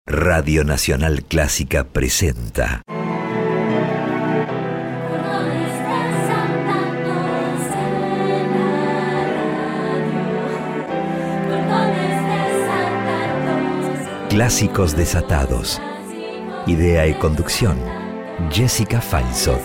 Radio Nacional Clásica presenta Clásicos Desatados. Idea y conducción, Jessica Feinsohn.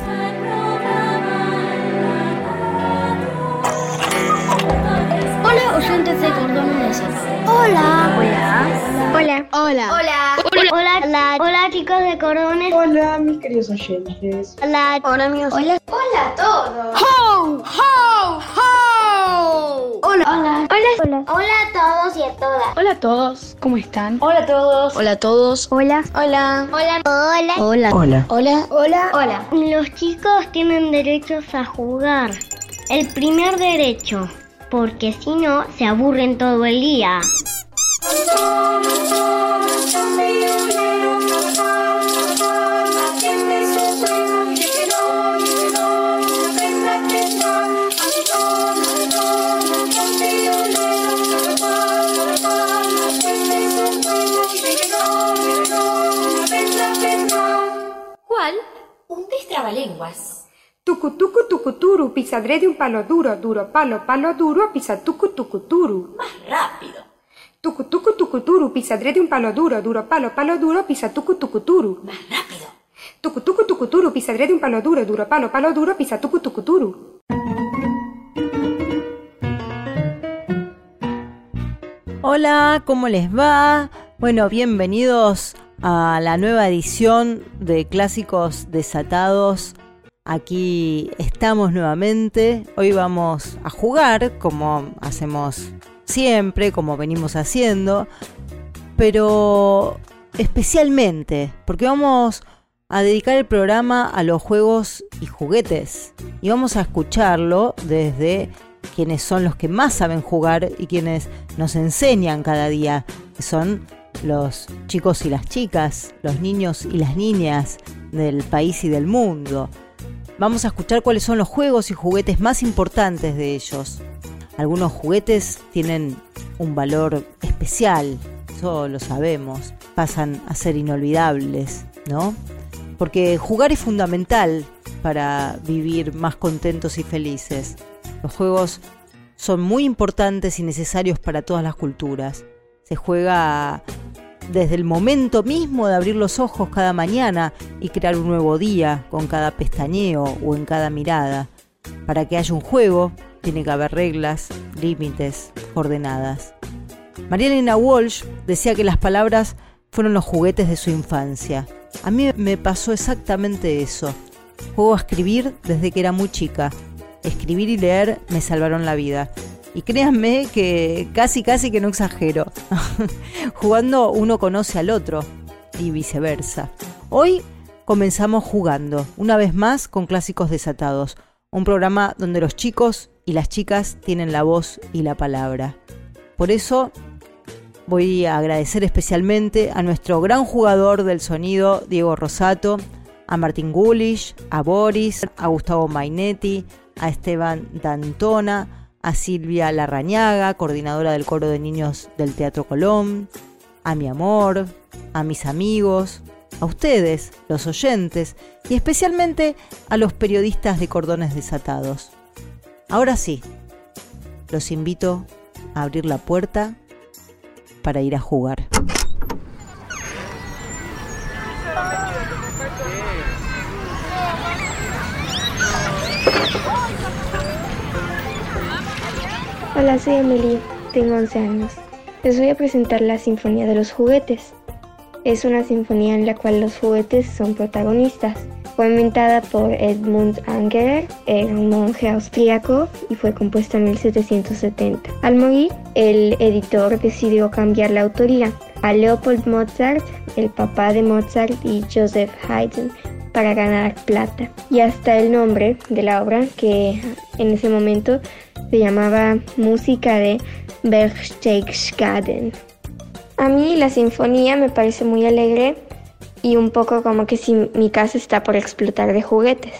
Hola, oyentes de Cordones Desatados. Hola. Hola. Hola. Hola. Hola. Hola, chicos de Cordones. Hola, mis queridos oyentes. Hola. Hola, amigos. Hola. Hola a todos. ¡Ho! ¡Ho! ¡Ho! Hola. Hola. Hola. Hola a todos y a todas. Hola a todos. ¿Cómo están? Hola a todos. Hola a todos. Hola. Hola. Hola. Hola. Hola. Hola. Hola. Hola. Los chicos tienen derechos a jugar. El primer derecho, porque si no, se aburren todo el día. ¿Cuál? Un destrabalenguas. Tucu tucu tucuturu, pisadré de un palo duro, duro palo, palo duro, pisa tucu tucuturu. Más rápido. Tucu tucu tucuturu, pisadré de un palo duro, duro palo, palo duro, pisa tucu tucuturu. Más rápido. Tucu tucu tucuturu, pisadré de un palo duro, duro palo, palo duro, pisa tucu tucuturu. Hola, ¿cómo les va? Bueno, bienvenidos a la nueva edición de Clásicos Desatados. Aquí estamos nuevamente. Hoy vamos a jugar como hacemos siempre, como venimos haciendo, pero especialmente porque vamos a dedicar el programa a los juegos y juguetes y vamos a escucharlo desde quienes son los que más saben jugar y quienes nos enseñan cada día, que son los chicos y las chicas, los niños y las niñas del país y del mundo. Vamos a escuchar cuáles son los juegos y juguetes más importantes de ellos. Algunos juguetes tienen un valor especial, eso lo sabemos, pasan a ser inolvidables, ¿no? Porque jugar es fundamental para vivir más contentos y felices. Los juegos son muy importantes y necesarios para todas las culturas. Se juega desde el momento mismo de abrir los ojos cada mañana y crear un nuevo día con cada pestañeo o en cada mirada. Para que haya un juego, tiene que haber reglas, límites, coordenadas. María Elena Walsh decía que las palabras fueron los juguetes de su infancia. A mí me pasó exactamente eso. Juego a escribir desde que era muy chica. Escribir y leer me salvaron la vida. Y créanme que casi que no exagero. Jugando uno conoce al otro y viceversa. Hoy comenzamos jugando, una vez más con Clásicos Desatados. Un programa donde los chicos y las chicas tienen la voz y la palabra. Por eso voy a agradecer especialmente a nuestro gran jugador del sonido, Diego Rosato, a Martín Gulish, a Boris, a Gustavo Mainetti, a Esteban D'Antona, a Silvia Larrañaga, coordinadora del coro de niños del Teatro Colón, a mi amor, a mis amigos, a ustedes, los oyentes, y especialmente a los periodistas de Cordones Desatados. Ahora sí, los invito a abrir la puerta para ir a jugar. Hola, soy Emily, tengo 11 años. Les voy a presentar la Sinfonía de los Juguetes. Es una sinfonía en la cual los juguetes son protagonistas. Fue inventada por Edmund Angerer, era un monje austríaco y fue compuesta en 1770. Al morir, el editor decidió cambiar la autoría a Leopold Mozart, el papá de Mozart, y Joseph Haydn, para ganar plata. Y hasta el nombre de la obra, que en ese momento se llamaba Música de Berchtesgaden. A mí la sinfonía me parece muy alegre y un poco como que si mi casa está por explotar de juguetes.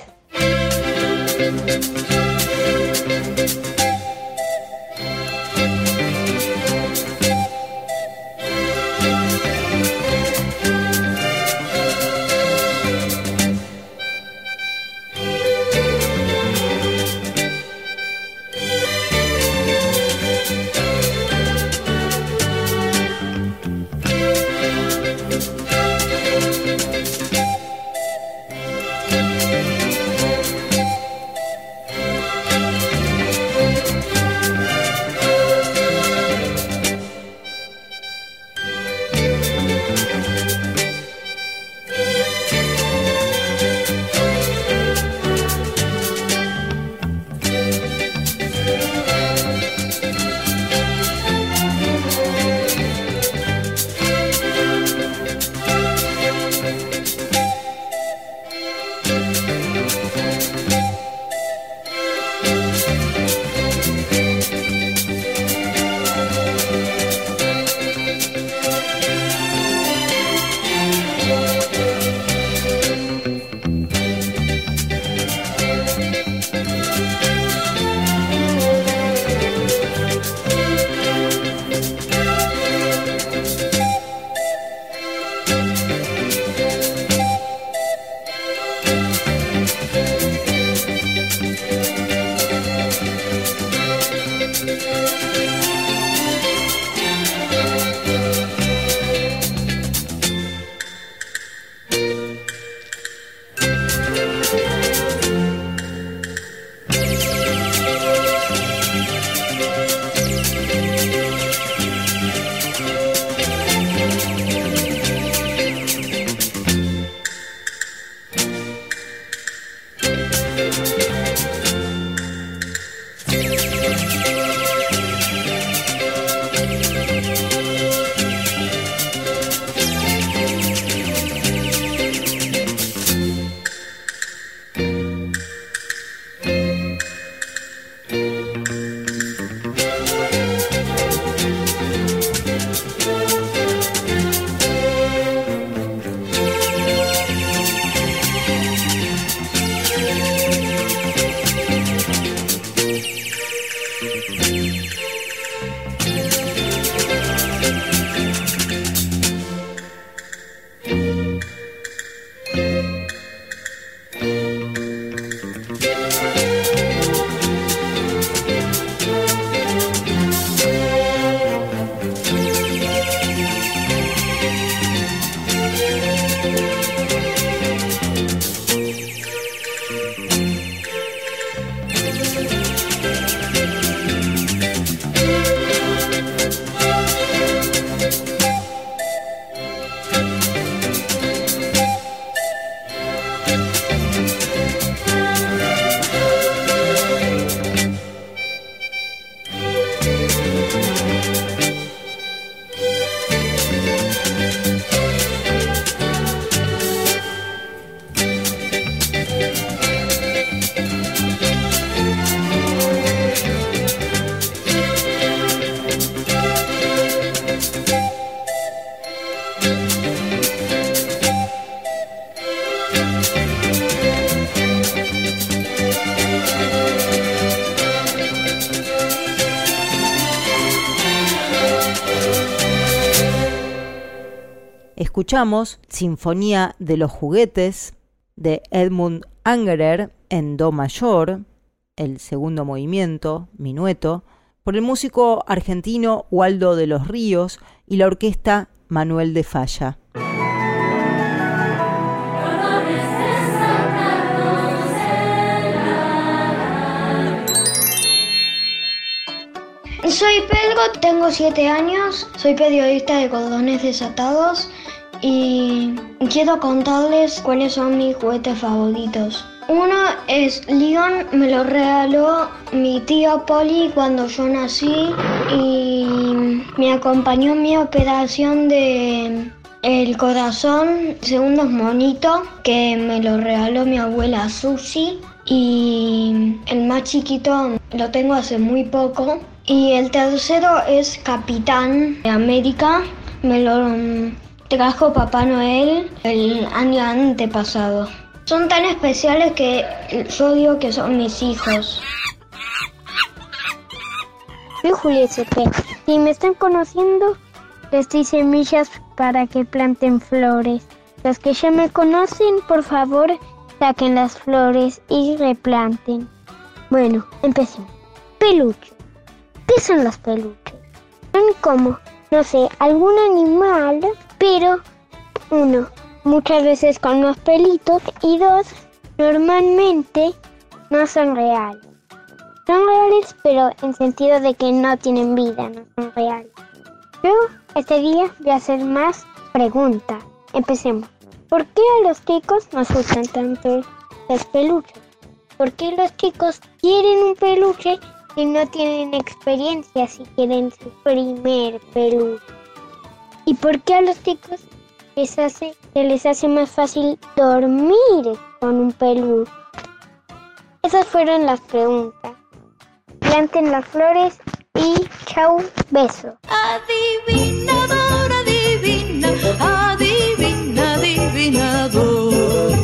Escuchamos Sinfonía de los Juguetes de Edmund Angerer en Do mayor, el segundo movimiento, minueto, por el músico argentino Waldo de los Ríos y la orquesta Manuel de Falla. Soy Pedro, tengo 7 años, soy periodista de Cordones Desatados y quiero contarles cuáles son mis juguetes favoritos. Uno es Leon, me lo regaló mi tía Polly cuando yo nací y me acompañó en mi operación de el corazón. El segundo es Monito, que me lo regaló mi abuela Susi, y el más chiquito lo tengo hace muy poco. Y el tercero es Capitán de América, me lo trajo Papá Noel el año antepasado. Son tan especiales que yo digo que son mis hijos. Soy Julia SP. Si me están conociendo, les doy semillas para que planten flores. Los que ya me conocen, por favor, saquen las flores y replanten. Bueno, empecemos. Peluche. ¿Qué son los peluches? Son como, no sé, algún animal, pero uno, muchas veces con unos pelitos, y dos, normalmente no son reales. Son reales, pero en sentido de que no tienen vida, no son reales. Yo este día voy a hacer más Pregunta. Empecemos. ¿Por qué a los chicos nos gustan tanto los peluches? ¿Por qué los chicos quieren un peluche y no tienen experiencia si quieren su primer peluche? ¿Y por qué a los chicos se les hace más fácil dormir con un peluche? Esas fueron las preguntas. Planten las flores y chau, beso. Adivinador, adivina, adivina, adivinador.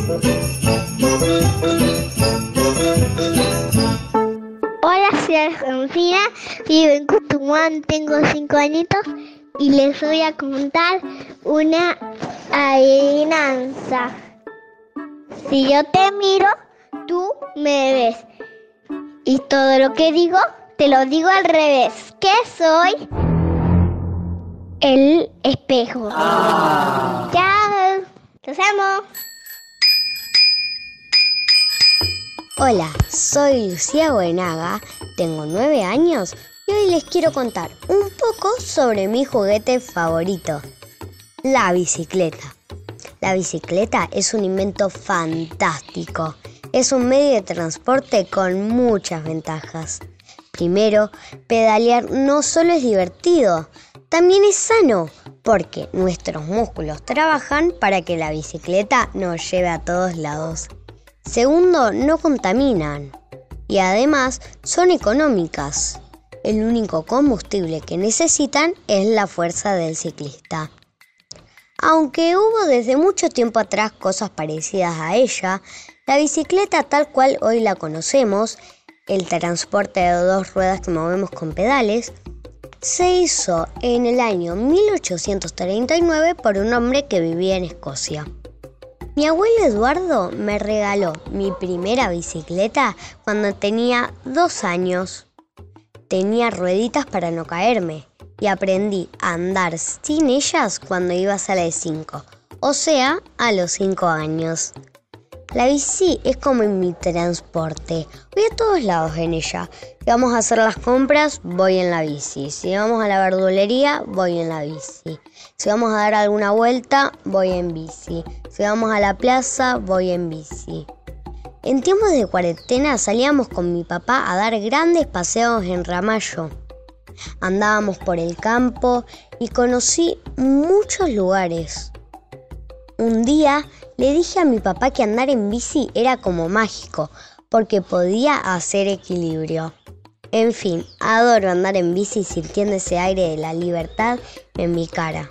Hola, soy Argentina, vivo en Cutumán, tengo 5 añitos y les voy a contar una adivinanza. Si yo te miro, tú me ves. Y todo lo que digo, te lo digo al revés. ¿Qué soy? El espejo. Chao. Los amo. Hola, soy Lucía Buenaga, tengo 9 años y hoy les quiero contar un poco sobre mi juguete favorito, la bicicleta. La bicicleta es un invento fantástico. Es un medio de transporte con muchas ventajas. Primero, pedalear no solo es divertido, también es sano, porque nuestros músculos trabajan para que la bicicleta nos lleve a todos lados. Segundo, no contaminan y además son económicas. El único combustible que necesitan es la fuerza del ciclista. Aunque hubo desde mucho tiempo atrás cosas parecidas a ella, la bicicleta tal cual hoy la conocemos, el transporte de 2 ruedas que movemos con pedales, se hizo en el año 1839 por un hombre que vivía en Escocia. Mi abuelo Eduardo me regaló mi primera bicicleta cuando tenía 2 años. Tenía rueditas para no caerme y aprendí a andar sin ellas cuando iba a la de 5, o sea, a los 5 años. La bici es como mi transporte. Voy a todos lados en ella. Si vamos a hacer las compras, voy en la bici. Si vamos a la verdulería, voy en la bici. Si vamos a dar alguna vuelta, voy en bici. Si vamos a la plaza, voy en bici. En tiempos de cuarentena salíamos con mi papá a dar grandes paseos en Ramallo. Andábamos por el campo y conocí muchos lugares. Un día le dije a mi papá que andar en bici era como mágico, porque podía hacer equilibrio. En fin, adoro andar en bici sintiendo ese aire de la libertad en mi cara.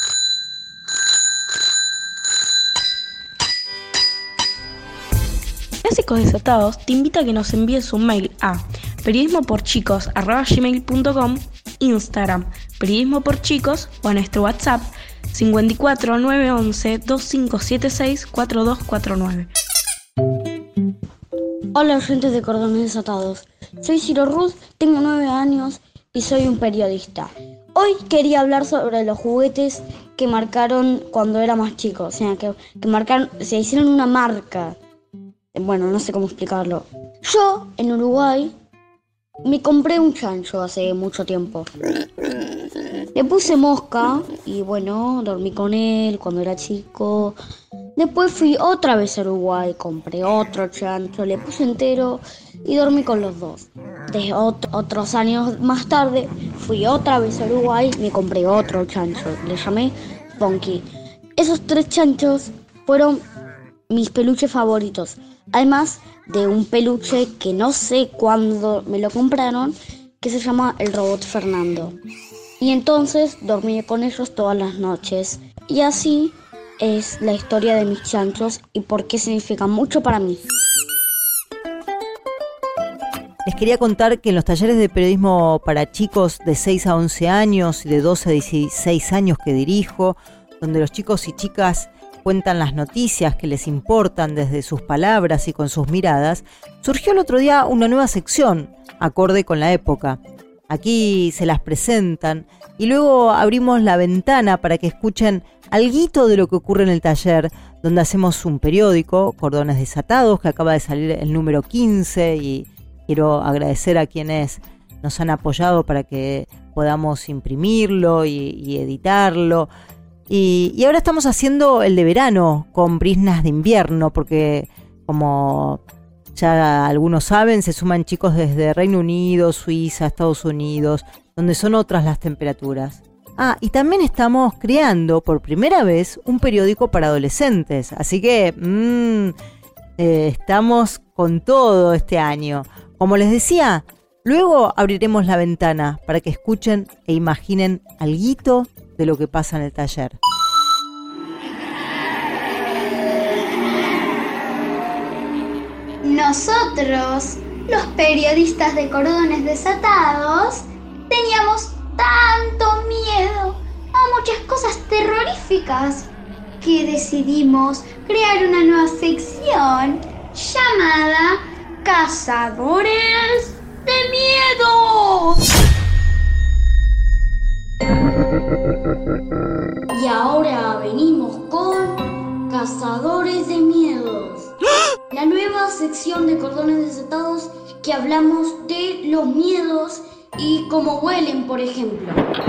Clásicos Desatados te invita a que nos envíes un mail a periodismoporchicos@gmail.com, Instagram periodismoporchicos o a nuestro WhatsApp 54 911 2576 4249. Hola, oyentes de Cordones Desatados. Soy Ciro Ruth, tengo 9 años y soy un periodista. Hoy quería hablar sobre los juguetes que marcaron cuando era más chico. O sea, que marcaron, se hicieron una marca. Bueno, no sé cómo explicarlo. Yo, en Uruguay, me compré un chancho hace mucho tiempo. Le puse Mosca y bueno, dormí con él cuando era chico. Después fui otra vez a Uruguay, compré otro chancho, le puse Entero y dormí con los dos. Desde otros años más tarde fui otra vez a Uruguay y me compré otro chancho, le llamé Funky. Esos 3 chanchos fueron mis peluches favoritos. Además de un peluche que no sé cuándo me lo compraron, que se llama el robot Fernando. Y entonces dormí con ellos todas las noches. Y así es la historia de mis chanchos y por qué significan mucho para mí. Les quería contar que en los talleres de periodismo para chicos de 6 a 11 años y de 12 a 16 años que dirijo, donde los chicos y chicas cuentan las noticias que les importan desde sus palabras y con sus miradas, surgió el otro día una nueva sección, acorde con la época. Aquí se las presentan y luego abrimos la ventana para que escuchen alguito de lo que ocurre en el taller, donde hacemos un periódico, Cordones Desatados, que acaba de salir el número 15 y quiero agradecer a quienes nos han apoyado para que podamos imprimirlo y editarlo. Y ahora estamos haciendo el de verano con briznas de invierno, porque como ya algunos saben, se suman chicos desde Reino Unido, Suiza, Estados Unidos, donde son otras las temperaturas. Y también estamos creando por primera vez un periódico para adolescentes, así que estamos con todo este año. Como les decía, luego abriremos la ventana para que escuchen e imaginen alguito de lo que pasa en el taller. Nosotros, los periodistas de Cordones Desatados, teníamos tanto miedo a muchas cosas terroríficas que decidimos crear una nueva sección llamada Cazadores de Miedo. Y ahora venimos con Cazadores de Miedos, la nueva sección de Cordones Desatados que hablamos de los miedos y cómo huelen, por ejemplo.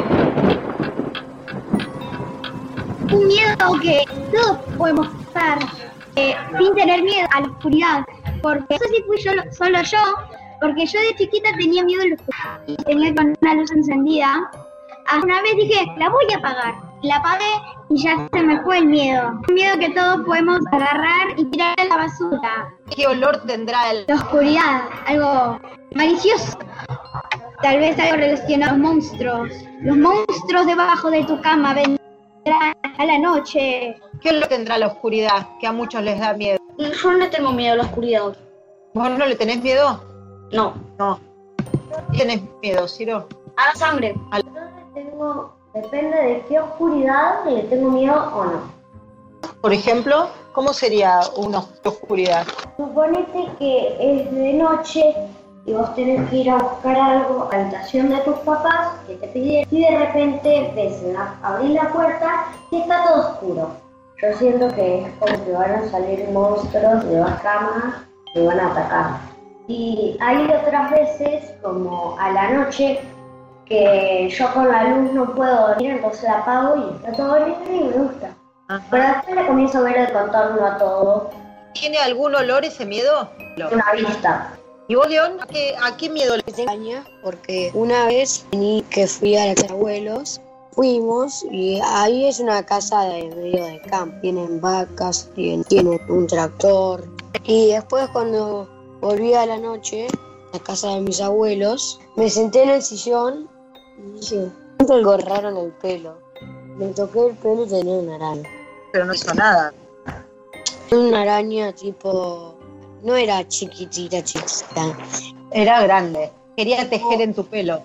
Un miedo que todos podemos pasar sin tener miedo a la oscuridad, porque no sé si fui solo yo, porque yo de chiquita tenía miedo a la oscuridad y tenía con una luz encendida. Una vez dije, la voy a apagar. La apagué y ya se me fue el miedo. Un miedo que todos podemos agarrar y tirar a la basura. ¿Qué olor tendrá la oscuridad? Algo malicioso. Tal vez algo relacionado a los monstruos. Los monstruos debajo de tu cama vendrán a la noche. ¿Qué olor tendrá la oscuridad? Que a muchos les da miedo. Yo no le tengo miedo a la oscuridad. ¿Vos no le tenés miedo? No. ¿Tienes miedo, Ciro? A la sangre. Depende de qué oscuridad le tengo miedo o no. Por ejemplo, ¿cómo sería una oscuridad? Suponete que es de noche y vos tenés que ir a buscar algo a la habitación de tus papás que te pidieron y de repente ves abrir la puerta y está todo oscuro. Yo siento que es como que van a salir monstruos de las camas y van a atacar. Y hay otras veces, como a la noche, que yo con la luz no puedo dormir, entonces la apago y está todo negro y me gusta. Ajá. Pero después le comienzo a ver el contorno a todo. ¿Tiene algún olor ese miedo? Una vista. ¿Y vos, León, a qué miedo le tenés? Porque una vez que fui a la casa de abuelos, fuimos y ahí es una casa de medio de campo. Tienen vacas, tienen un tractor. Y después cuando volví a la noche, a la casa de mis abuelos, me senté en el sillón y dije, siento algo raro en el pelo. Me toqué el pelo y tenía una araña. Pero no hizo nada. Una araña tipo... No era chiquitita. Era grande. Quería tejer en tu pelo.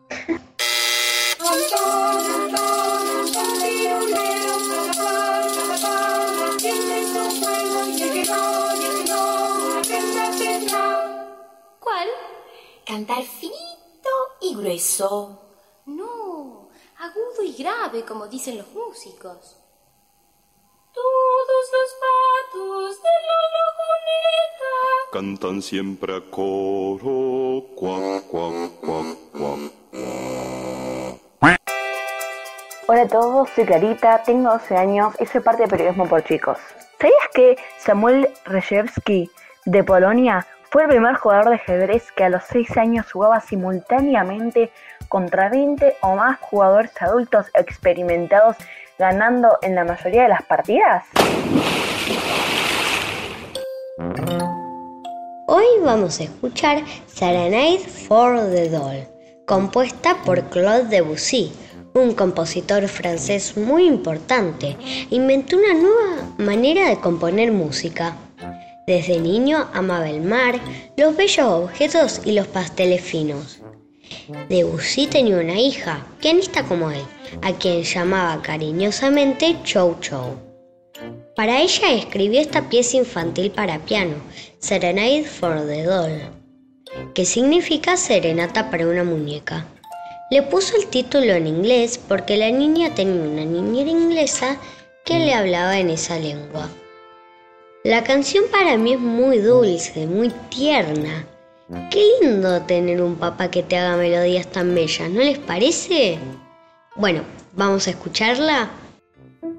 ¿Cuál? Cantar finito y grueso. No, agudo y grave, como dicen los músicos. Todos los patos de la laguneta cantan siempre a coro, cuac, cuac, cuac, cuac. Hola a todos, soy Clarita, tengo 12 años y soy parte de Periodismo por Chicos. ¿Sabías que Samuel Rejewski de Polonia fue el primer jugador de ajedrez que a los 6 años jugaba simultáneamente contra 20 o más jugadores adultos experimentados, ganando en la mayoría de las partidas? Hoy vamos a escuchar Serenade for the Doll, compuesta por Claude Debussy, un compositor francés muy importante. Inventó una nueva manera de componer música. Desde niño amaba el mar, los bellos objetos y los pasteles finos. Debussy tenía una hija, pianista como él, a quien llamaba cariñosamente Chou Chou. Para ella escribió esta pieza infantil para piano, Serenade for the Doll, que significa serenata para una muñeca. Le puso el título en inglés porque la niña tenía una niñera inglesa que le hablaba en esa lengua. La canción para mí es muy dulce, muy tierna. Qué lindo tener un papá que te haga melodías tan bellas, ¿no les parece? Bueno, ¿vamos a escucharla?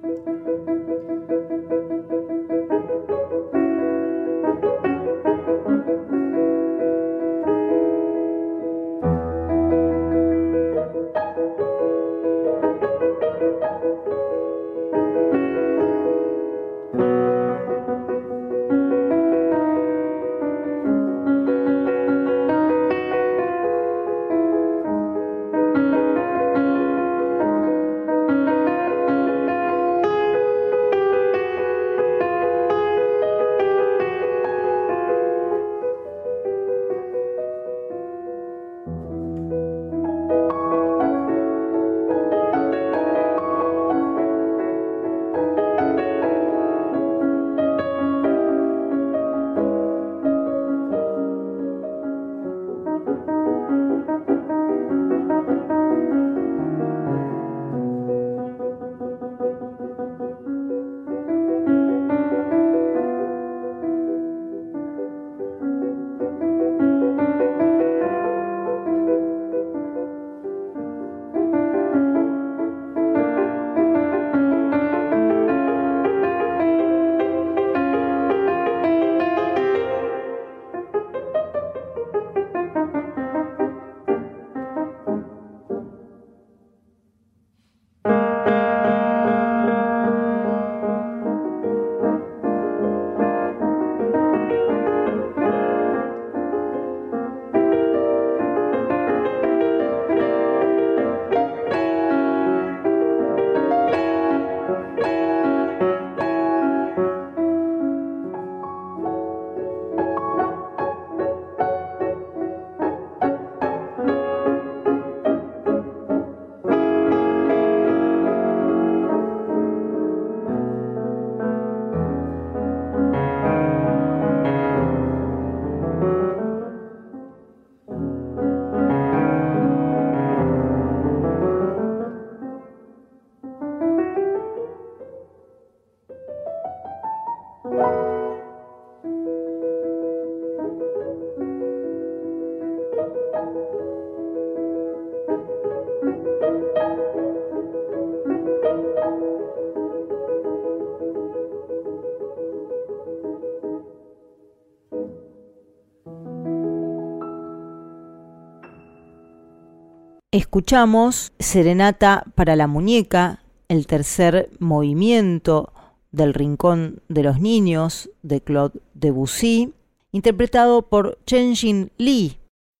escuchamos Serenata para la muñeca, el tercer movimiento del Rincón de los Niños de Claude Debussy, interpretado por Chen-Jin Lee.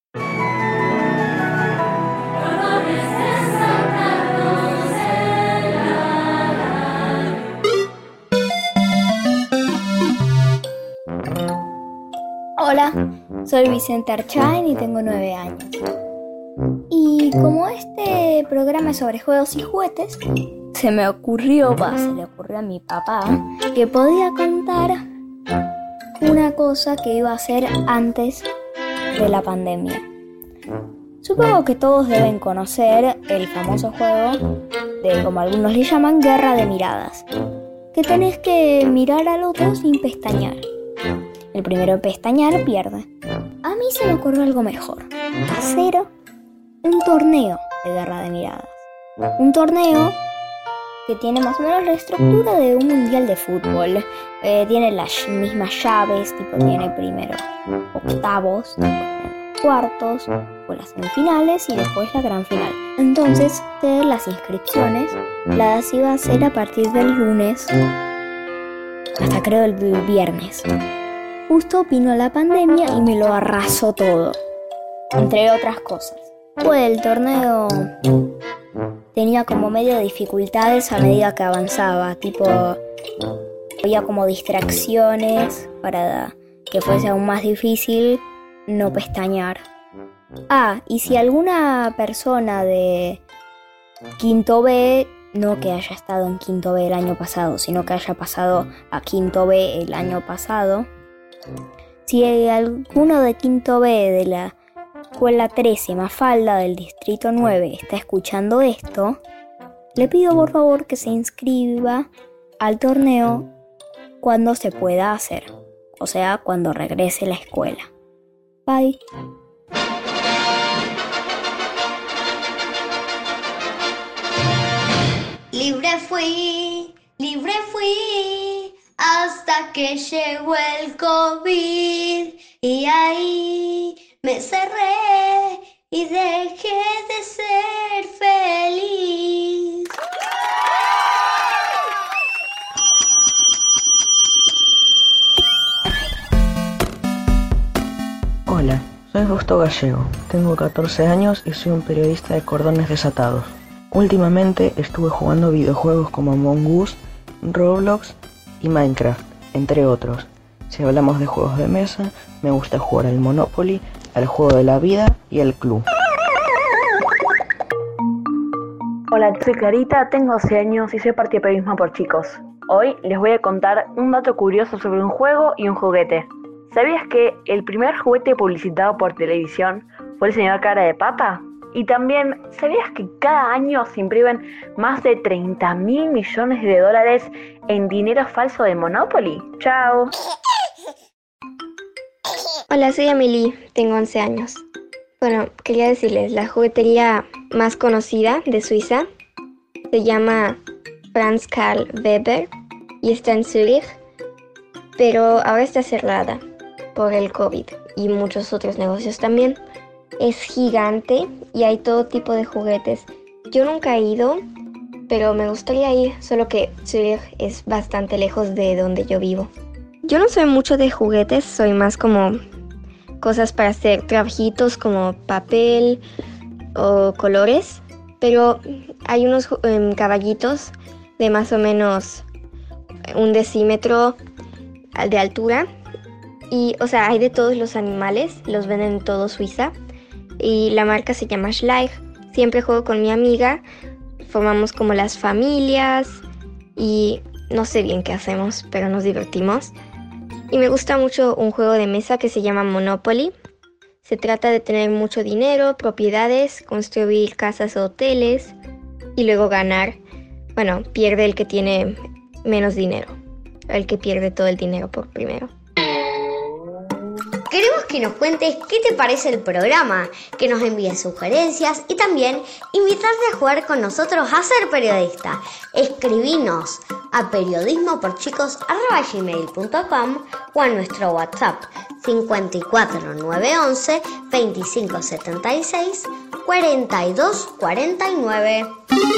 Hola, soy Vicente Archain y tengo 9 años. Y como este programa es sobre juegos y juguetes, se le ocurrió a mi papá que podía contar una cosa que iba a hacer antes de la pandemia. Supongo que todos deben conocer el famoso juego de, como algunos le llaman, Guerra de Miradas, que tenés que mirar al otro sin pestañear. El primero en pestañear pierde. A mí se me ocurrió algo mejor: hacer un torneo de Guerra de Miradas. Un torneo que tiene más o menos la estructura de un mundial de fútbol. Tiene las mismas llaves, tipo tiene primero octavos, después cuartos, después las semifinales y después la gran final. Entonces, las inscripciones las iba a hacer a partir del lunes hasta creo el viernes. Justo vino la pandemia y me lo arrasó todo, entre otras cosas. Pues el torneo tenía como medio dificultades a medida que avanzaba, tipo había como distracciones para que fuese aún más difícil no pestañear. Y si alguna persona de quinto B, no que haya estado en quinto B el año pasado, sino que haya pasado a quinto B el año pasado, si alguno de quinto B de la Escuela 13 Mafalda del Distrito 9 está escuchando esto, le pido por favor que se inscriba al torneo cuando se pueda hacer, o sea, cuando regrese a la escuela. Bye. Libre fui, hasta que llegó el COVID y ahí me cerré y dejé de ser feliz. Hola, soy Justo Gallego, tengo 14 años y soy un periodista de cordones desatados. Últimamente estuve jugando videojuegos como Among Us, Roblox y Minecraft, entre otros. Si hablamos de juegos de mesa, me gusta jugar al Monopoly, al Juego de la Vida y al Club. Hola, soy Clarita, tengo 12 años y soy parte de Periodismo por Chicos. Hoy les voy a contar un dato curioso sobre un juego y un juguete. ¿Sabías que el primer juguete publicitado por televisión fue el señor Cara de Papa? Y también, ¿sabías que cada año se imprimen más de 30.000 millones de dólares en dinero falso de Monopoly? ¡Chao! Hola, soy Amelie, tengo 11 años. Bueno, quería decirles, la juguetería más conocida de Suiza se llama Franz Karl Weber y está en Zurich, pero ahora está cerrada por el COVID y muchos otros negocios también. Es gigante y hay todo tipo de juguetes. Yo nunca he ido, pero me gustaría ir, solo que Zurich es bastante lejos de donde yo vivo. Yo no soy mucho de juguetes, soy más como cosas para hacer trabajitos como papel o colores, pero hay unos caballitos de más o menos 1 decímetro de altura y, o sea, hay de todos los animales, los venden en todo Suiza y la marca se llama Schleich. Siempre juego con mi amiga, formamos como las familias y no sé bien qué hacemos, pero nos divertimos. Y me gusta mucho un juego de mesa que se llama Monopoly. Se trata de tener mucho dinero, propiedades, construir casas o hoteles y luego ganar. Bueno, pierde el que tiene menos dinero, el que pierde todo el dinero por primero. Queremos que nos cuentes qué te parece el programa, que nos envíes sugerencias y también invitarte a jugar con nosotros a ser periodista. Escribinos a periodismoporchicos@gmail.com o a nuestro WhatsApp 54 911 2576 42 49.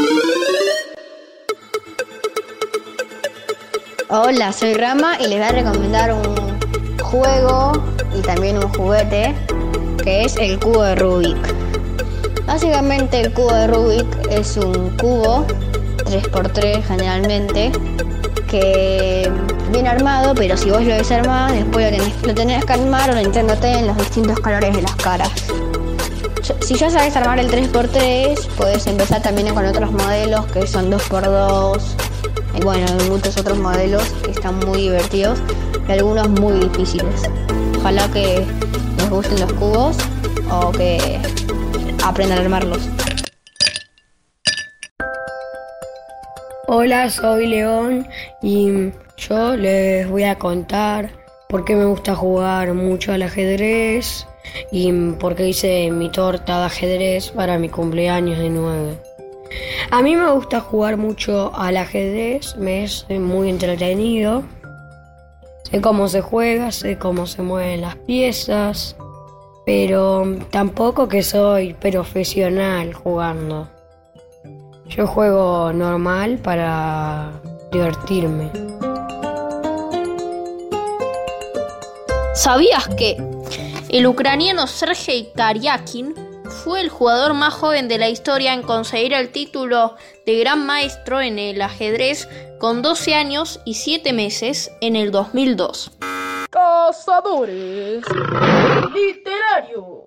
Hola, soy Rama y les voy a recomendar un juego y también un juguete que es el cubo de Rubik. Básicamente el cubo de Rubik es un cubo 3x3 generalmente que viene armado, pero si vos lo desarmás después lo tenés que armar orientándote en los distintos colores de las caras. Si ya sabes armar el 3x3 puedes empezar también con otros modelos que son 2x2 y bueno, hay muchos otros modelos que están muy divertidos y algunos muy difíciles. Ojalá que les gusten los cubos o que aprendan a armarlos. Hola, soy León y yo les voy a contar por qué me gusta jugar mucho al ajedrez y por qué hice mi torta de ajedrez para mi cumpleaños de 9. A mí me gusta jugar mucho al ajedrez, me es muy entretenido. Sé cómo se juega, sé cómo se mueven las piezas, pero tampoco que soy profesional jugando. Yo juego normal para divertirme. ¿Sabías que el ucraniano Sergei Karyakin fue el jugador más joven de la historia en conseguir el título de Gran Maestro en el ajedrez con 12 años y 7 meses en el 2002? Cazadores literarios.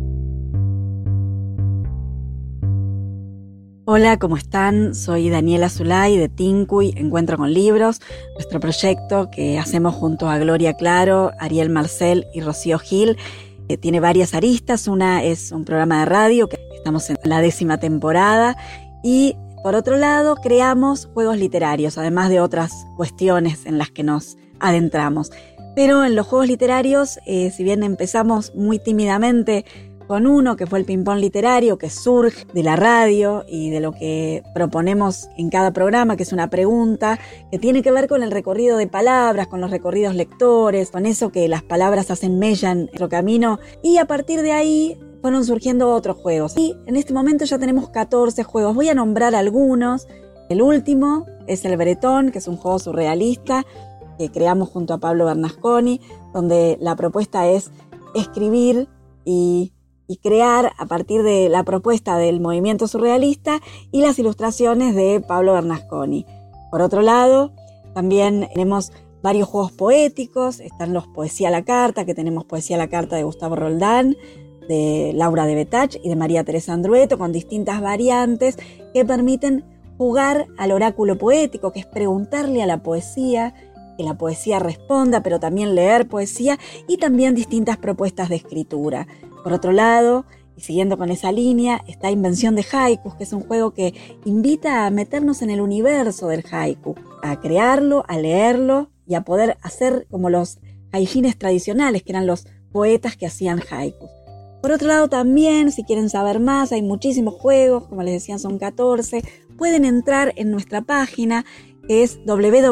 Hola, ¿cómo están? Soy Daniela Zulay de Tincuy, Encuentro con Libros, nuestro proyecto que hacemos junto a Gloria Claro, Ariel Marcel y Rocío Gil. Tiene varias aristas. Una es un programa de radio, que estamos en la 10ª temporada, y por otro lado creamos juegos literarios, además de otras cuestiones en las que nos adentramos. Pero en los juegos literarios, si bien empezamos muy tímidamente con uno que fue el ping-pong literario, que surge de la radio y de lo que proponemos en cada programa, que es una pregunta que tiene que ver con el recorrido de palabras, con los recorridos lectores, con eso que las palabras hacen mella en nuestro camino, y a partir de ahí fueron surgiendo otros juegos. Y en este momento ya tenemos 14 juegos. Voy a nombrar algunos. El último es el Bretón, que es un juego surrealista que creamos junto a Pablo Bernasconi, donde la propuesta es escribir y crear a partir de la propuesta del movimiento surrealista y las ilustraciones de Pablo Bernasconi. Por otro lado, también tenemos varios juegos poéticos. Están los Poesía a la Carta, que tenemos Poesía a la Carta de Gustavo Roldán, de Laura de Betach y de María Teresa Andrueto, con distintas variantes que permiten jugar al oráculo poético, que es preguntarle a la poesía, que la poesía responda, pero también leer poesía y también distintas propuestas de escritura. Por otro lado, y siguiendo con esa línea, está Invención de Haikus, que es un juego que invita a meternos en el universo del haiku, a crearlo, a leerlo y a poder hacer como los haijines tradicionales, que eran los poetas que hacían haikus. Por otro lado también, si quieren saber más, hay muchísimos juegos, como les decía, son 14. Pueden entrar en nuestra página, que es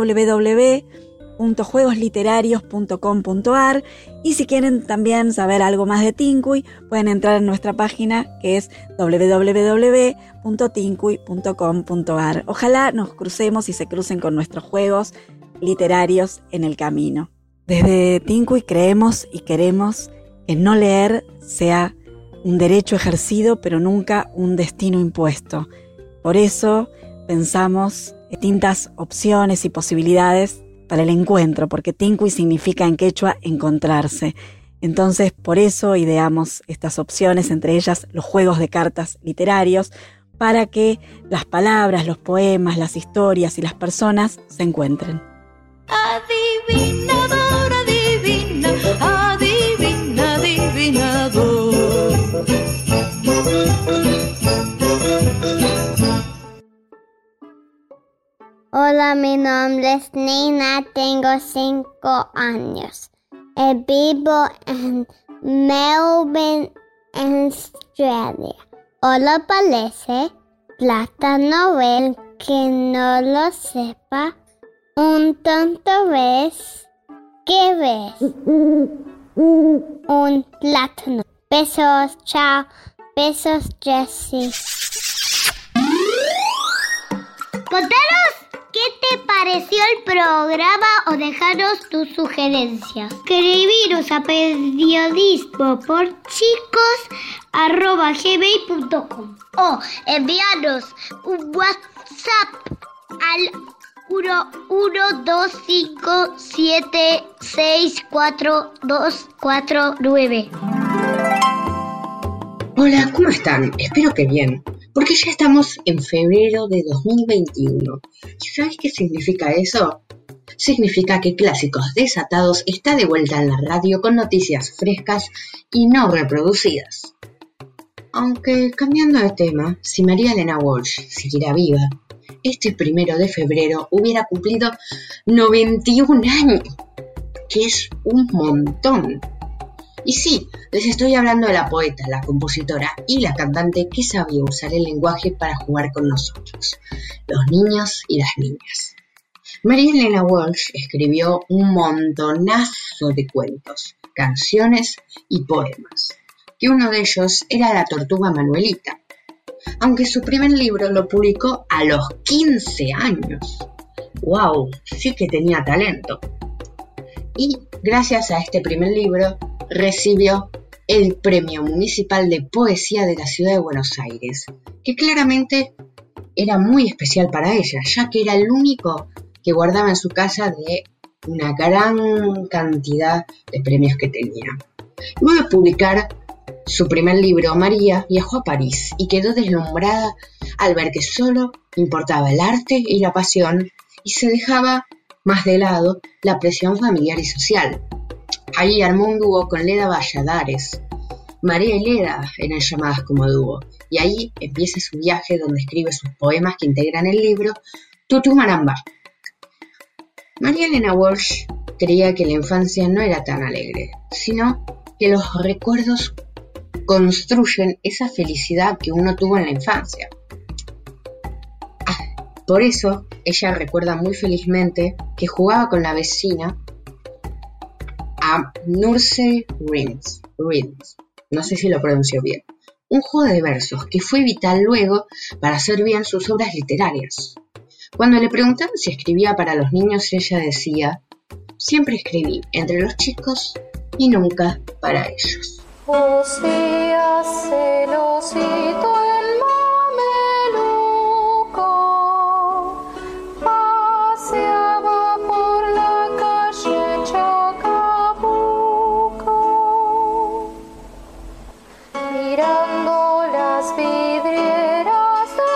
www.juegosliterarios.com.ar, y si quieren también saber algo más de Tincuy, pueden entrar en nuestra página, que es www.tincuy.com.ar. Ojalá nos crucemos y se crucen con nuestros juegos literarios en el camino. Desde Tincuy creemos y queremos que no leer sea un derecho ejercido, pero nunca un destino impuesto. Por eso pensamos distintas opciones y posibilidades para el encuentro, porque Tincuy significa en quechua encontrarse. Entonces, por eso ideamos estas opciones, entre ellas los juegos de cartas literarios, para que las palabras, los poemas, las historias y las personas se encuentren. Adivinador, adivina, adivina, adivinador. Hola, mi nombre es Nina, tengo 5 años. Vivo en Melbourne, Australia. Hola, parece plátano, el que no lo sepa, Un tonto ves. ¿Qué ves? Un plátano. Besos, chao. Besos, Jessie. Contanos qué te pareció el programa o dejaros tus sugerencias. Escribiros a periodismoporchicos@gmail.com o enviarnos un WhatsApp al 11257642449. Hola, ¿cómo están? Espero que bien, porque ya estamos en febrero de 2021. ¿Y sabes qué significa eso? Significa que Clásicos Desatados está de vuelta en la radio con noticias frescas y no reproducidas. Aunque, cambiando de tema, si María Elena Walsh siguiera viva, este 1 de febrero hubiera cumplido 91 años, que es un montón. Y sí, les estoy hablando de la poeta, la compositora y la cantante que sabía usar el lenguaje para jugar con nosotros, los niños y las niñas. María Elena Walsh escribió un montonazo de cuentos, canciones y poemas, que uno de ellos era La Tortuga Manuelita, aunque su primer libro lo publicó a los 15 años. ¡Wow! Sí que tenía talento. Y gracias a este primer libro recibió el Premio Municipal de Poesía de la Ciudad de Buenos Aires, que claramente era muy especial para ella, ya que era el único que guardaba en su casa de una gran cantidad de premios que tenía. Luego de publicar su primer libro, María viajó a París y quedó deslumbrada al ver que solo importaba el arte y la pasión y se dejaba más de lado la presión familiar y social. Ahí armó un dúo con Leda Valladares. María y Leda eran llamadas como dúo, y ahí empieza su viaje donde escribe sus poemas que integran el libro Tutú Marambá. María Elena Walsh creía que la infancia no era tan alegre, sino que los recuerdos construyen esa felicidad que uno tuvo en la infancia. Por eso, ella recuerda muy felizmente que jugaba con la vecina a Nursery Rhymes, no sé si lo pronuncio bien, un juego de versos que fue vital luego para hacer bien sus obras literarias. Cuando le preguntaban si escribía para los niños, ella decía: siempre escribí entre los chicos y nunca para ellos. Lucía, celosito en mameluco, paseaba por la calle Chacabuco, mirando las vidrieras de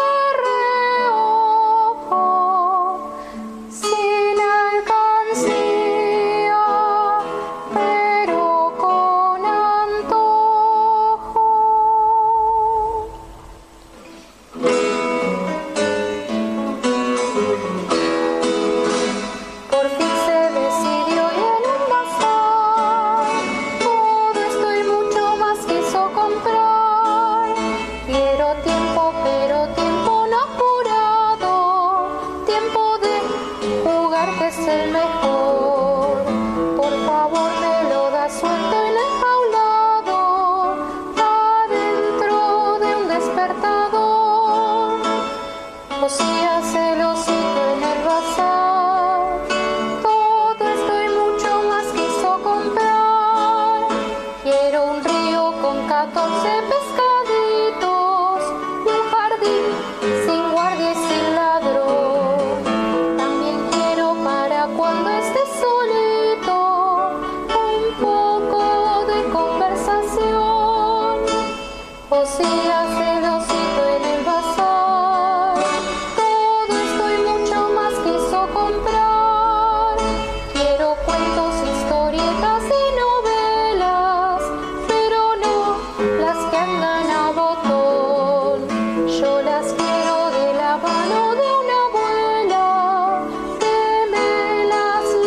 reojo, sin alcancía, pero con por fin se decidió y en un bazar todo esto y mucho más quiso comprar. Quiero tiempo, pero tiempo no apurado, tiempo de jugar que es el mejor. Por favor me lo da suelto en el jaulado, adentro de un despertador. O si hace el osito en el bazar, todo esto y mucho más quiso comprar. Quiero un río con 14 pescaditos y un jardín sin guardia y sin ladrón. También quiero para cuando esté solito un poco de conversación. O si hace el osito en el bazar, todo esto y mucho más quiso comprar. Quiero cuentos, historietas y novelas, pero no las que andan a botón. Yo las quiero de la mano de una abuela, que me las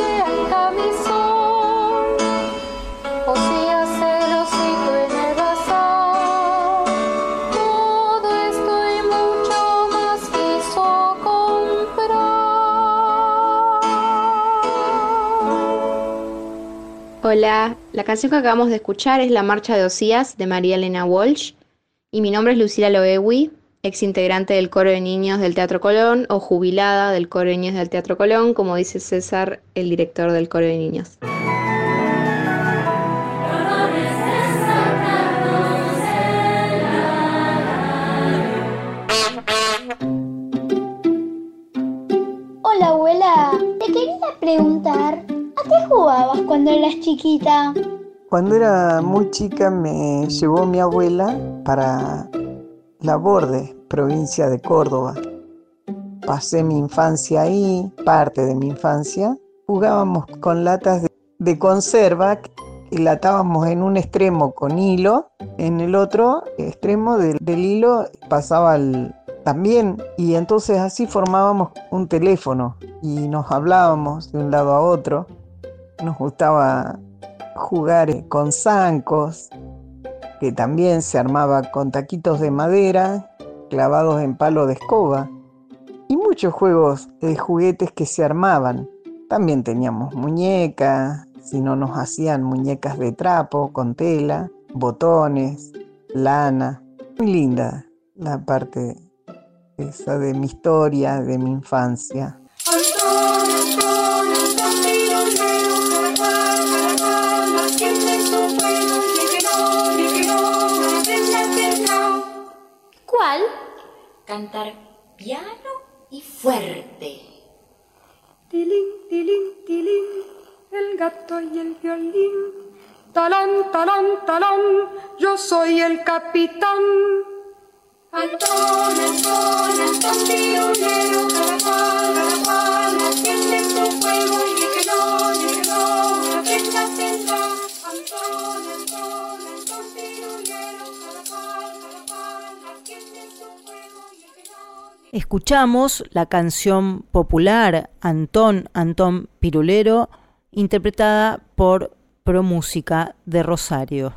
Hola, la canción que acabamos de escuchar es La Marcha de Osías de María Elena Walsh y mi nombre es Lucila Loewi, ex integrante del coro de niños del Teatro Colón o jubilada del coro de niños del Teatro Colón, como dice César, el director del coro de niños. Hola abuela, te quería preguntar, ¿a qué jugabas cuando eras chiquita? Cuando era muy chica me llevó mi abuela para Laborde, provincia de Córdoba. Pasé mi infancia ahí, parte de mi infancia. Jugábamos con latas de conserva y la atábamos en un extremo con hilo, en el otro extremo del hilo pasaba también, y entonces así formábamos un teléfono y nos hablábamos de un lado a otro. Nos gustaba jugar con zancos, que también se armaba con taquitos de madera clavados en palo de escoba, y muchos juegos de juguetes que se armaban. También teníamos muñecas, si no nos hacían muñecas de trapo con tela, botones, lana. Muy linda la parte esa de mi historia, de mi infancia. ¿Cuál? Cantar piano y fuerte. Tilín, tilín, tilín, el gato y el violín. Talón, talón, talón, yo soy el capitán. Antón, Antón, Antón, tirolero, carapal, atiende su fuego y que no, tendrá. Antón, Antón, Antón, tirolero, carapal, atiende su fuego y que no. Escuchamos la canción popular Antón, Antón Pirulero, interpretada por ProMúsica de Rosario.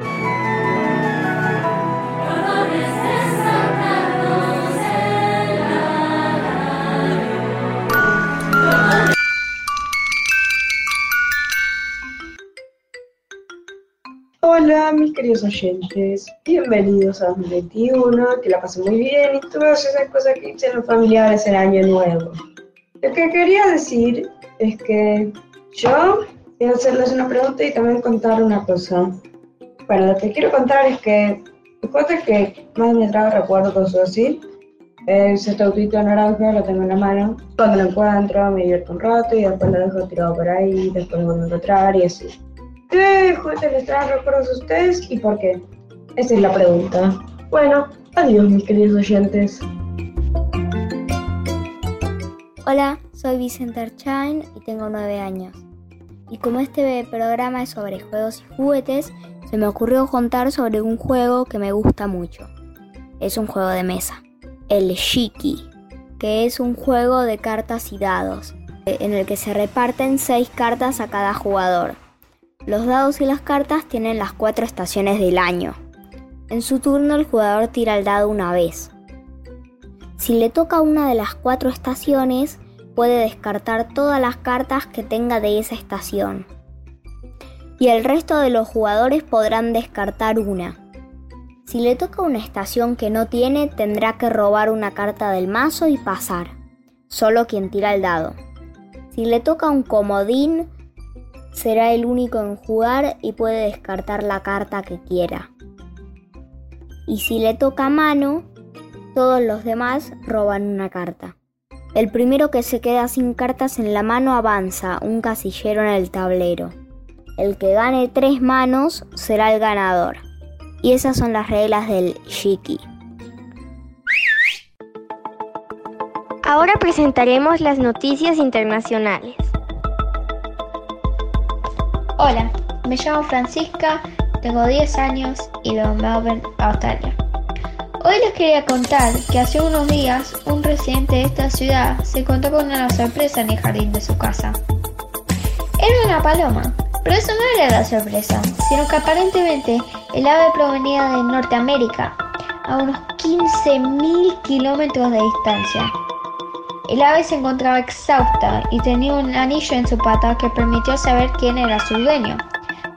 Hola mis queridos oyentes, bienvenidos a 2021, que la pasen muy bien y todas esas cosas que dicen los familiares en Año Nuevo. Lo que quería decir es que yo quiero hacerles una pregunta y también contar una cosa. Bueno, lo que quiero contar es que el juego que más me trae recuerdos así es este autito naranja, lo tengo en la mano. Cuando lo encuentro me divierto un rato y después lo dejo tirado por ahí, después lo vuelvo a encontrar y así. ¿Qué juguetes les traen recuerdos a ustedes y por qué? Esa es la pregunta. Bueno, adiós mis queridos oyentes. Hola, soy Vicente Archain y tengo 9 años. Y como este programa es sobre juegos y juguetes, se me ocurrió contar sobre un juego que me gusta mucho. Es un juego de mesa, el Shiki, que es un juego de cartas y dados, en el que se reparten 6 cartas a cada jugador. Los dados y las cartas tienen las 4 estaciones del año. En su turno el jugador tira el dado una vez. Si le toca una de las 4 estaciones, puede descartar todas las cartas que tenga de esa estación. Y el resto de los jugadores podrán descartar una. Si le toca una estación que no tiene, tendrá que robar una carta del mazo y pasar. Solo quien tira el dado. Si le toca un comodín, será el único en jugar y puede descartar la carta que quiera. Y si le toca mano, todos los demás roban una carta. El primero que se queda sin cartas en la mano avanza un casillero en el tablero. El que gane 3 manos será el ganador. Y esas son las reglas del Shiki. Ahora presentaremos las noticias internacionales. Hola, me llamo Francisca, tengo 10 años y vivo en Melbourne, Australia. Hoy les quería contar que hace unos días un residente de esta ciudad se encontró con una sorpresa en el jardín de su casa. Era una paloma, pero eso no era la sorpresa, sino que aparentemente el ave provenía de Norteamérica, a unos 15.000 kilómetros de distancia. El ave se encontraba exhausta y tenía un anillo en su pata que permitió saber quién era su dueño.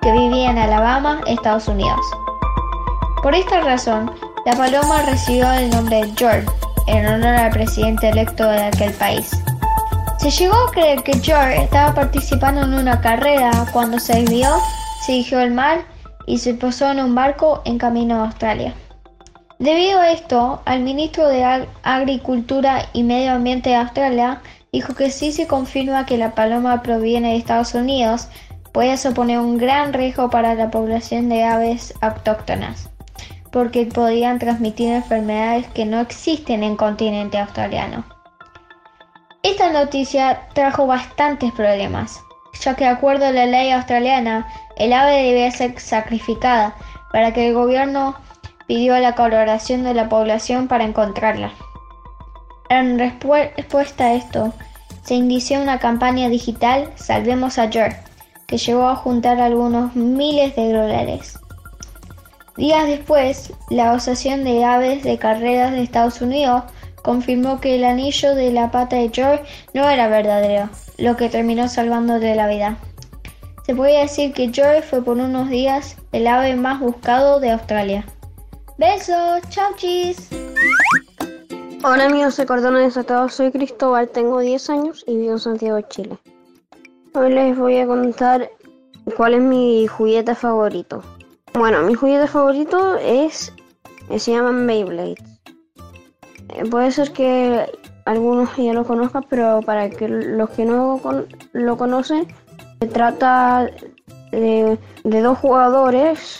que vivía en Alabama, Estados Unidos. Por esta razón, la paloma recibió el nombre de George, en honor al presidente electo de aquel país. Se llegó a creer que George estaba participando en una carrera cuando se desvió, se dirigió al mar y se posó en un barco en camino a Australia. Debido a esto, el ministro de Agricultura y Medio Ambiente de Australia dijo que si se confirma que la paloma proviene de Estados Unidos, puede suponer un gran riesgo para la población de aves autóctonas, porque podrían transmitir enfermedades que no existen en el continente australiano. Esta noticia trajo bastantes problemas, ya que de acuerdo a la ley australiana, el ave debía ser sacrificada para que el gobierno pidió la colaboración de la población para encontrarla. En respuesta a esto, se inició una campaña digital Salvemos a George, que llegó a juntar algunos miles de dólares. Días después, la Asociación de Aves de Carreras de Estados Unidos confirmó que el anillo de la pata de George no era verdadero, lo que terminó salvándole la vida. Se puede decir que George fue por unos días el ave más buscado de Australia. ¡Besos! ¡Chau, chis! Hola amigos de Cordones Desatados, soy Cristóbal, tengo 10 años y vivo en Santiago de Chile. Hoy les voy a contar cuál es mi juguete favorito. Bueno, mi juguete favorito se llaman Beyblades. Puede ser que algunos ya lo conozcan, pero para que los que no lo conocen, se trata de dos jugadores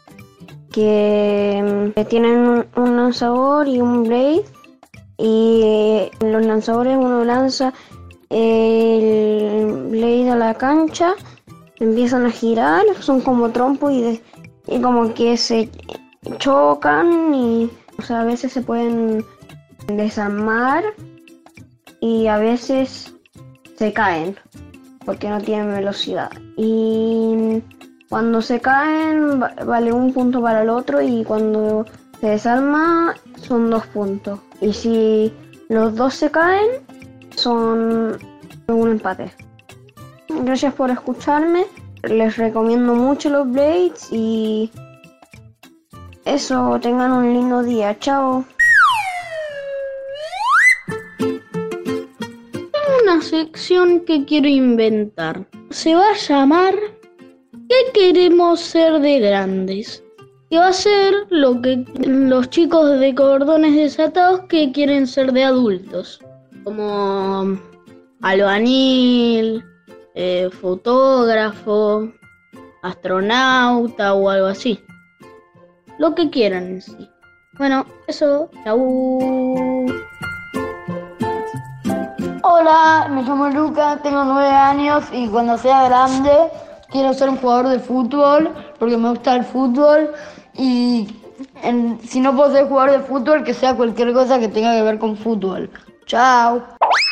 que tienen un lanzador y un blade, y los lanzadores uno lanza el blade a la cancha, empiezan a girar, son como trompos y como que se chocan y a veces se pueden desarmar y a veces se caen porque no tienen velocidad, y cuando se caen vale 1 punto para el otro, y cuando se desarma son 2 puntos, y si los dos se caen son un empate. Gracias por escucharme, les recomiendo mucho los Blades y eso, tengan un lindo día, chao. Una sección que quiero inventar. Se va a llamar ¿Qué queremos ser de grandes? Que va a ser lo que los chicos de Cordones Desatados que quieren ser de adultos. Como albañil, fotógrafo, astronauta o algo así. Lo que quieran en sí. Bueno, eso, chau. Hola, me llamo Luca, tengo 9 años y cuando sea grande quiero ser un jugador de fútbol porque me gusta el fútbol, y si no puedo ser jugador de fútbol, que sea cualquier cosa que tenga que ver con fútbol. Chao.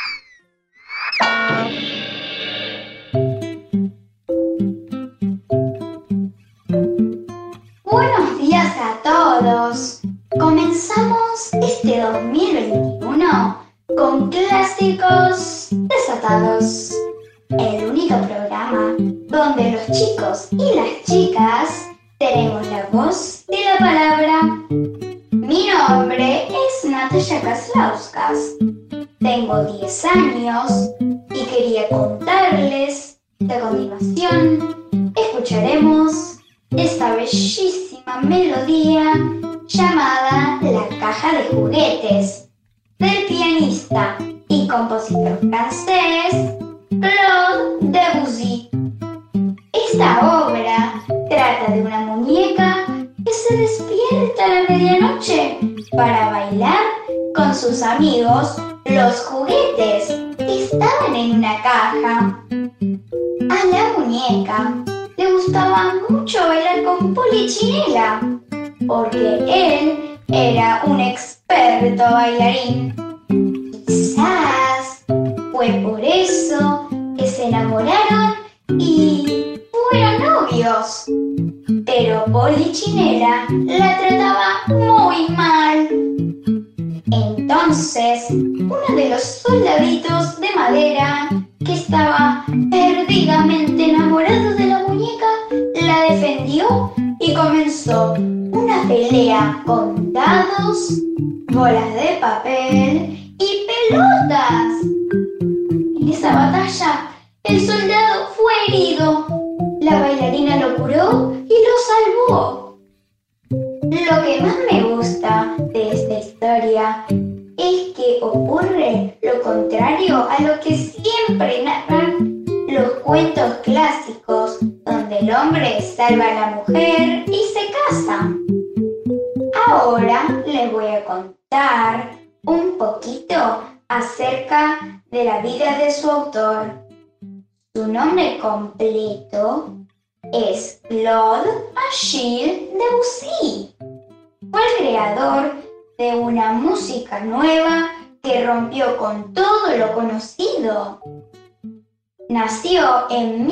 Buenos días a todos. Comenzamos este 2021 con Clásicos Desatados, el único programa donde los chicos y las chicas tenemos la voz de la palabra. Mi nombre es Natalia Kaslauskas, tengo 10 años y quería contarles que a continuación escucharemos esta bellísima melodía llamada La Caja de Juguetes, del pianista y compositor francés Claude Debussy. Esta obra trata de una muñeca que se despierta a la medianoche para bailar con sus amigos los juguetes que estaban en una caja. A la muñeca le gustaba mucho bailar con Polichinela, porque él era un experto bailarín. Quizás fue por eso que se enamoraron y fueron novios. Pero Polichinela la trataba muy mal. Entonces, uno de los soldaditos de madera que estaba perdidamente enamorado de la muñeca la pelea con dados, bolas de papel y pelotas. En esa batalla, el soldado fue herido. La bailarina lo curó y lo salvó. Lo que más me gusta de esta historia es que ocurre lo contrario a lo que siempre narran los cuentos clásicos, donde el hombre salva a la mujer y se casa. Ahora les voy a contar un poquito acerca de la vida de su autor. Su nombre completo es Claude Achille Debussy. Fue el creador de una música nueva que rompió con todo lo conocido. Nació en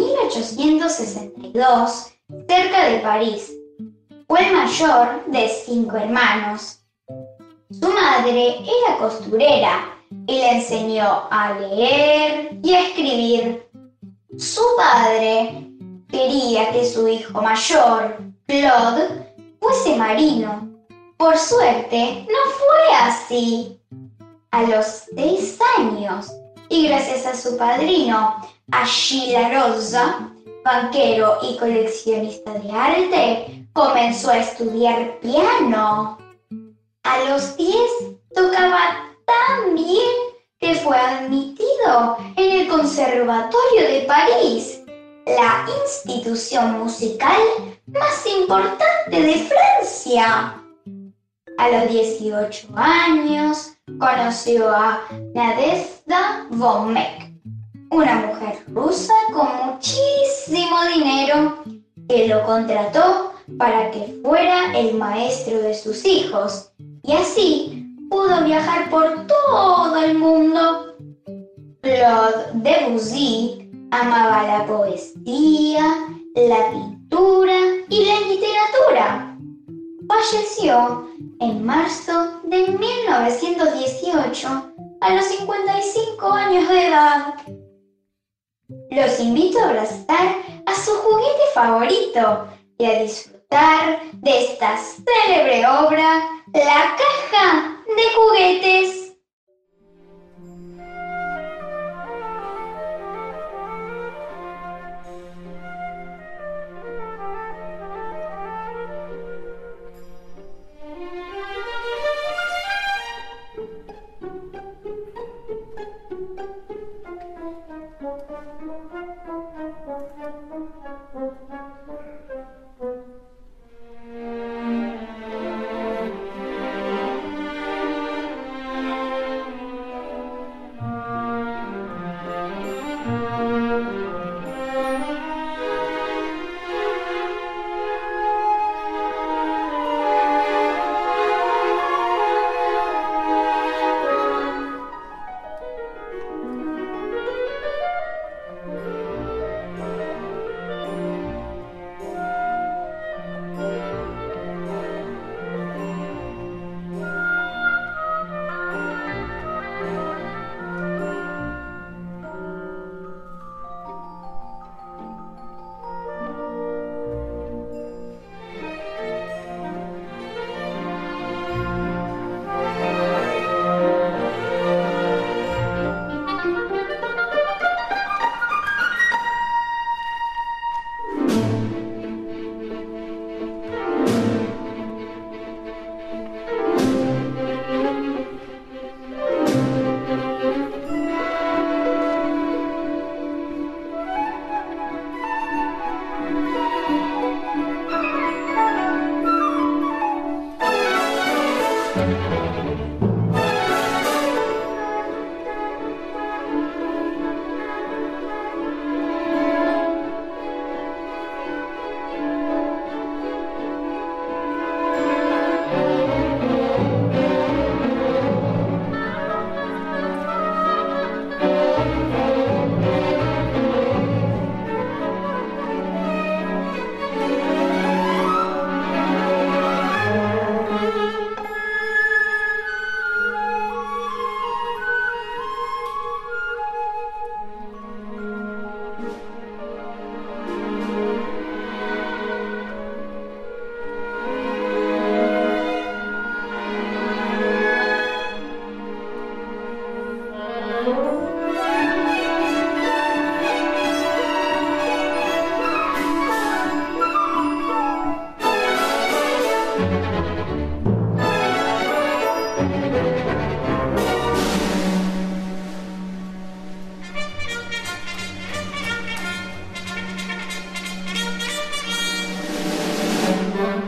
1862 cerca de París. Fue el mayor de 5 hermanos. Su madre era costurera y le enseñó a leer y a escribir. Su padre quería que su hijo mayor, Claude, fuese marino. Por suerte, no fue así. A los 6 años, y gracias a su padrino, Achille Larosa, banquero y coleccionista de arte, comenzó a estudiar piano. A los 10 tocaba tan bien que fue admitido en el Conservatorio de París, la institución musical más importante de Francia. A los 18 años conoció a Nadezhda von Meck, una mujer rusa con muchísimo dinero que lo contrató para que fuera el maestro de sus hijos, y así pudo viajar por todo el mundo. Claude Debussy amaba la poesía, la pintura y la literatura. Falleció en marzo de 1918 a los 55 años de edad. Los invito a abrazar a su juguete favorito y a disfrutar de esta célebre obra, La Caja de Juguetes.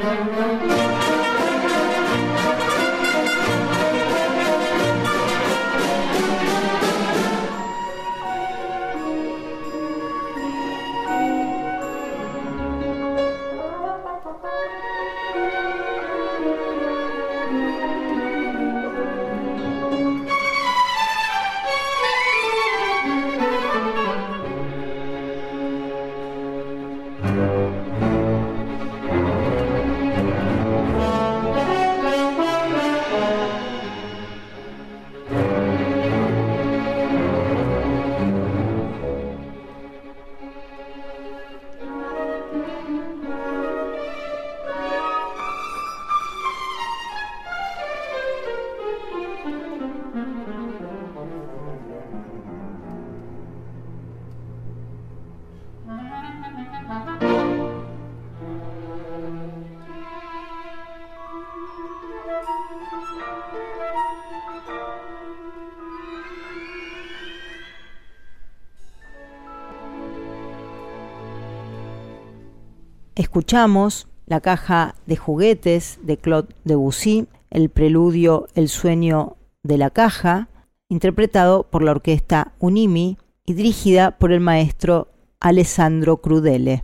Escuchamos la caja de juguetes de Claude Debussy, el preludio El sueño de la caja, interpretado por la orquesta Unimi y dirigida por el maestro Alessandro Crudele.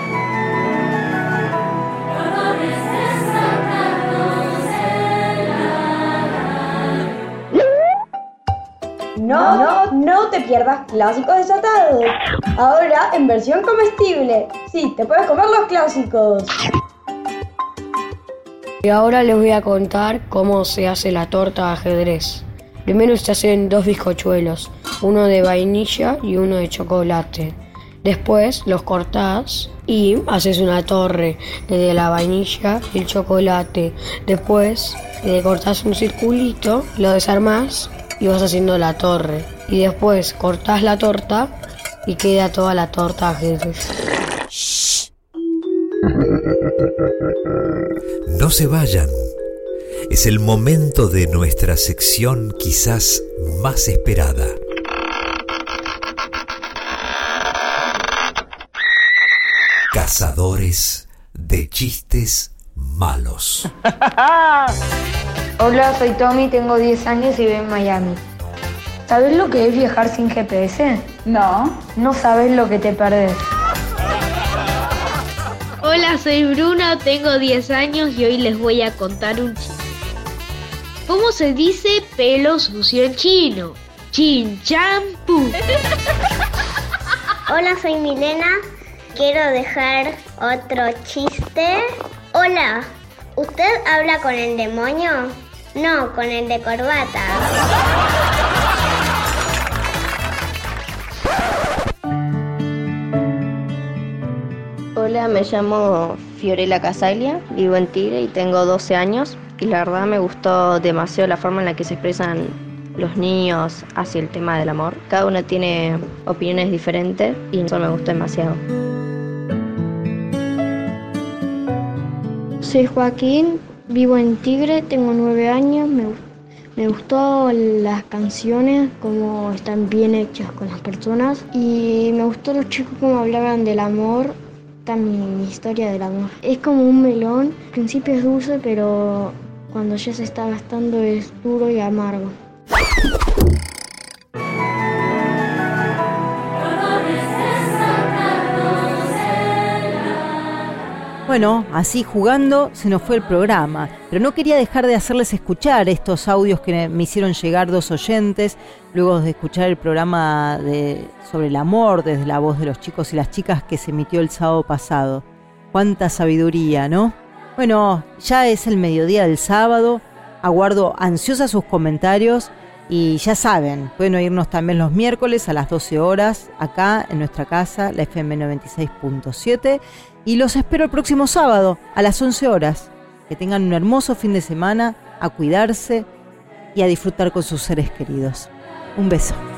No te pierdas Clásicos Desatados. Ahora en versión comestible. Sí, te puedes comer los clásicos. Y ahora les voy a contar cómo se hace la torta de ajedrez. Primero se hacen 2 bizcochuelos, uno de vainilla y uno de chocolate. Después los cortás y haces una torre de la vainilla y el chocolate. Después cortás un circulito, lo desarmás y vas haciendo la torre. Y después cortás la torta y queda toda la torta de ajedrez. No se vayan. Es el momento de nuestra sección quizás más esperada. Cazadores de chistes malos. Hola, soy Tommy, tengo 10 años y vivo en Miami. ¿Sabes lo que es viajar sin GPS? No. No sabes lo que te perdés. Hola, soy Bruna, tengo 10 años y hoy les voy a contar un chiste. ¿Cómo se dice pelo sucio en chino? Chin chan pu. Hola, soy Milena. Quiero dejar otro chiste. Hola, ¿usted habla con el demonio? No, con el de corbata. Hola, me llamo Fiorella Casaglia, vivo en Tigre y tengo 12 años. Y la verdad me gustó demasiado la forma en la que se expresan los niños hacia el tema del amor. Cada uno tiene opiniones diferentes y eso me gustó demasiado. Soy Joaquín, vivo en Tigre, tengo 9 años, me gustó las canciones, cómo están bien hechas con las personas y me gustó los chicos cómo hablaban del amor, también mi historia del amor. Es como un melón, al principio es dulce, pero cuando ya se está gastando es duro y amargo. Bueno, así jugando se nos fue el programa, pero no quería dejar de hacerles escuchar estos audios que me hicieron llegar 2 oyentes, luego de escuchar el programa sobre el amor desde la voz de los chicos y las chicas que se emitió el sábado pasado. Cuánta sabiduría, ¿no? Bueno, ya es el mediodía del sábado, aguardo ansiosa sus comentarios y ya saben, pueden oírnos también los miércoles a las 12 horas acá en nuestra casa, la FM 96.7. Y los espero el próximo sábado a las 11 horas. Que tengan un hermoso fin de semana, a cuidarse y a disfrutar con sus seres queridos. Un beso.